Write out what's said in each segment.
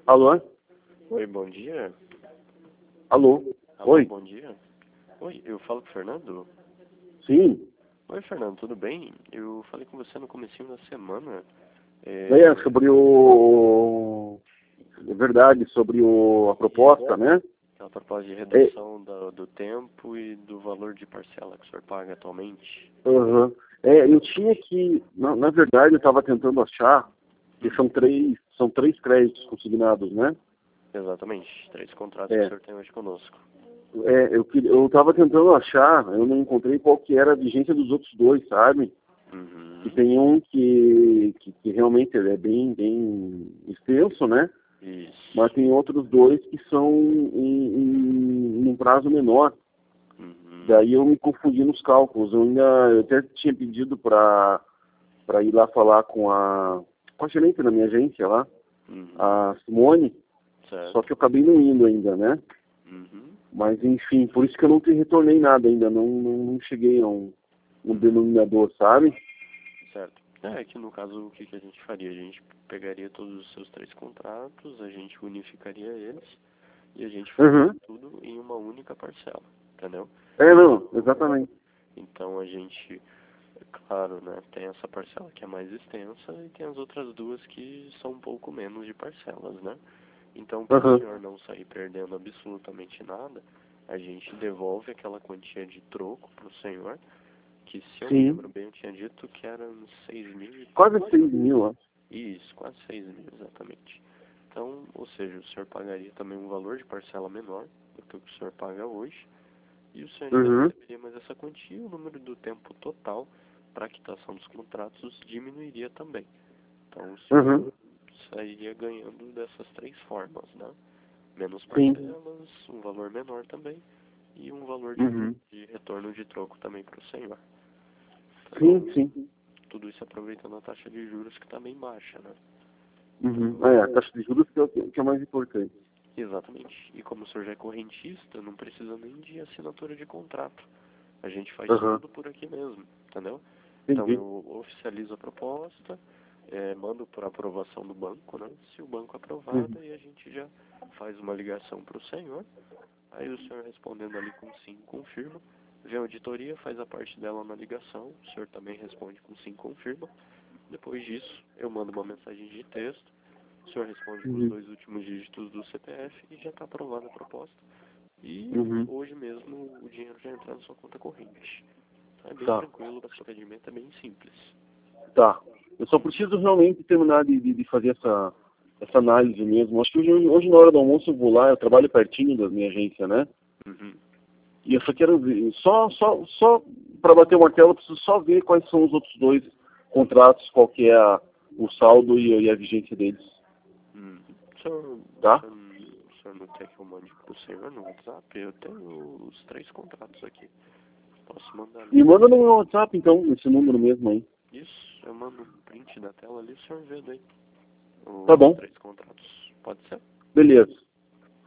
Alô? Oi, bom dia. Alô? Alô, Oi? bom dia. Oi, eu falo com o Fernando? Sim? Oi, Fernando, tudo bem? Eu falei com você no comecinho da semana. Sobre o... É verdade, sobre a proposta, né? Aquela proposta de É, redução do tempo e do valor de parcela que o senhor paga atualmente. aham. Eu tinha que... Na verdade, eu estava tentando achar que são três créditos consignados, né? Exatamente, 3 contratos que o É, senhor tem hoje conosco. eu estava tentando achar, eu não encontrei qual que era a vigência dos outros dois, sabe? Que Uhum. tem um que realmente é bem extenso, né? Mas Isso. tem outros dois que são em um prazo menor. Uhum. Daí eu me confundi nos cálculos. Eu até tinha pedido para ir lá falar com a gerente da minha agência lá, Uhum. a Simone, só Certo. que eu acabei não indo ainda, né? Uhum. Mas enfim, por isso que eu não te retornei nada ainda, não cheguei a um denominador, sabe? Certo. É que no caso o que a gente faria? A gente pegaria todos os seus 3 contratos, a gente unificaria eles e a gente faria Uhum. tudo em uma única parcela, entendeu? Não, exatamente. Então a gente, é claro, né, tem essa parcela que é mais extensa e tem as outras duas que são um pouco menos de parcelas, né? Então, para o Uhum. senhor não sair perdendo absolutamente nada, a gente devolve aquela quantia de troco para o senhor, que se eu me Sim, lembro bem, eu tinha dito que era uns 6.000 e quase pouco. 6.000, ó. Isso, quase 6.000 exatamente. Então, ou seja, o senhor pagaria também um valor de parcela menor do que o senhor paga hoje, e o senhor ainda Uhum. receberia mais essa quantia e o número do tempo total para a quitação dos contratos diminuiria também. Então, o Uhum. senhor sairia ganhando dessas 3 formas, né? Menos Sim. parcelas, um valor menor também, e um valor Uhum. de retorno de troco também para o senhor. Tá bom? Sim, sim. Tudo isso aproveitando a taxa de juros que está bem baixa, né? Uhum. Então, A taxa de juros que é o mais importante. exatamente. E como o senhor já é correntista, não precisa nem de assinatura de contrato. A gente faz Uhum. tudo por aqui mesmo, entendeu? Então Entendi. eu oficializo a proposta, mando por aprovação do banco, né? Se o banco aprovar, Uhum. daí a gente já faz uma ligação para o senhor. Aí o senhor respondendo ali com sim, confirma. Vem a auditoria, faz a parte dela na ligação. O senhor também responde com sim, confirma. Depois disso, eu mando uma mensagem de texto. O senhor responde com os Uhum. 2 últimos dígitos do CPF e já está aprovada a proposta. E Uhum. hoje mesmo o dinheiro já entra na sua conta corrente. Então é bem Tá. tranquilo, o procedimento é bem simples. Tá. Eu só preciso realmente terminar de fazer essa análise mesmo. Acho que hoje na hora do almoço eu vou lá, eu trabalho pertinho da minha agência, né? Uhum. E eu só quero ver, só para bater o martelo, eu preciso só ver quais são os outros dois contratos, qual que é o saldo e a vigência deles, Uhum. O senhor, tá? o senhor não quer que eu mande para o senhor no WhatsApp? Eu tenho os 3 contratos aqui. Posso mandar ali Me para o manda no senhor. meu WhatsApp, então, esse número mesmo aí. Isso, eu mando um print da tela ali, o senhor vê daí Tá os bom, 3 contratos. Pode ser? beleza.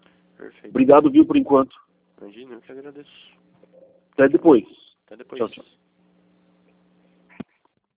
Perfeito. Obrigado, viu, por enquanto. Imagina, eu que agradeço. Até depois. Até depois. Tchau, tchau.